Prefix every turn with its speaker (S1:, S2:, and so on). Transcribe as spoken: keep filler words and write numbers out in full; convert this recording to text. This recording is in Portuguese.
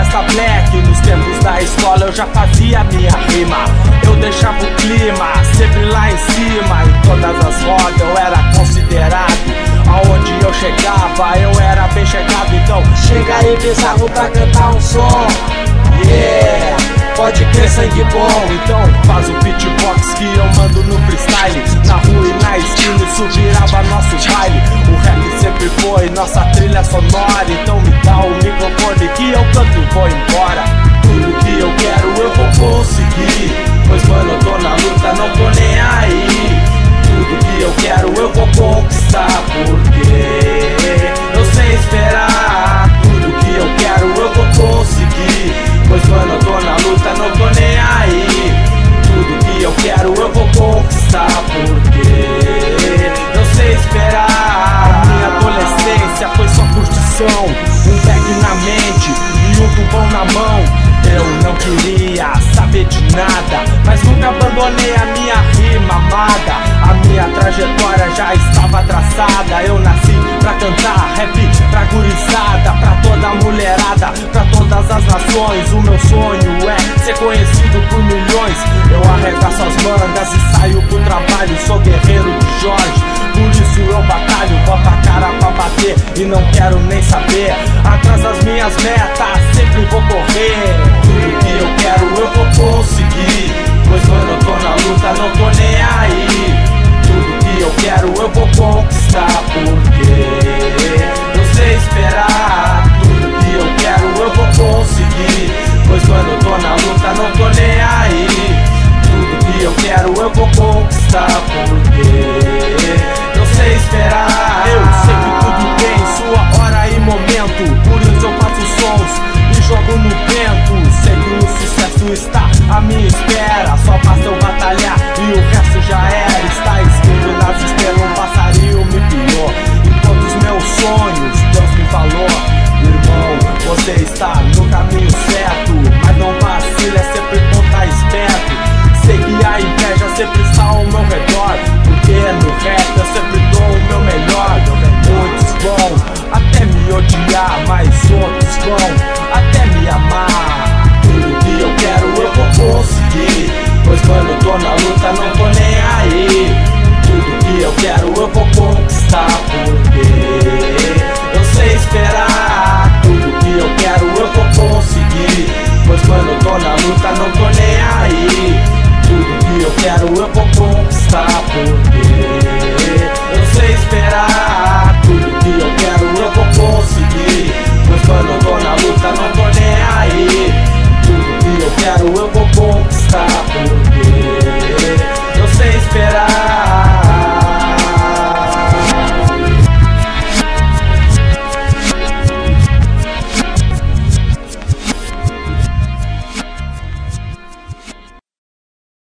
S1: festa black, nos tempos da escola eu já fazia minha rima. Eu deixava o clima sempre lá em cima. Em todas as rodas eu era considerado. Aonde eu chegava eu era bem chegado. Então chega aí bizarro pra cantar um som. Yeah, pode crer, sangue bom. Então faz o beatbox que eu mando no freestyle. Na rua e na esquina isso virava nosso baile. O rap sempre foi nossa trilha sonora. Então me dá o microfone que eu canto e vou embora. Tudo que eu quero eu vou conseguir, pois mano eu tô na luta, não tô nem aí. Tudo que eu quero eu vou conquistar, porque eu sei esperar. Tudo que eu quero eu vou conseguir, pois mano eu tô na luta, não tô nem aí. Tudo que eu quero eu vou conquistar, porque eu sei esperar. A minha adolescência foi só curtição, um bag na mente e um tubão na mão. Eu não queria saber de nada, mas nunca abandonei a minha rima amada. A minha trajetória já estava traçada. Eu nasci pra cantar rap pra gurizada, pra toda mulherada, pra todas as nações. O meu sonho é ser conhecido por milhões. Eu arregaço as mangas e saio pro trabalho. Sou guerreiro de Jorge, por isso eu batalho. Boto a cara pra bater e não quero nem saber. Atrás das minhas metas sempre vou correr. Tudo que eu quero eu vou conseguir, pois mano eu tô na luta, não tô nem aí.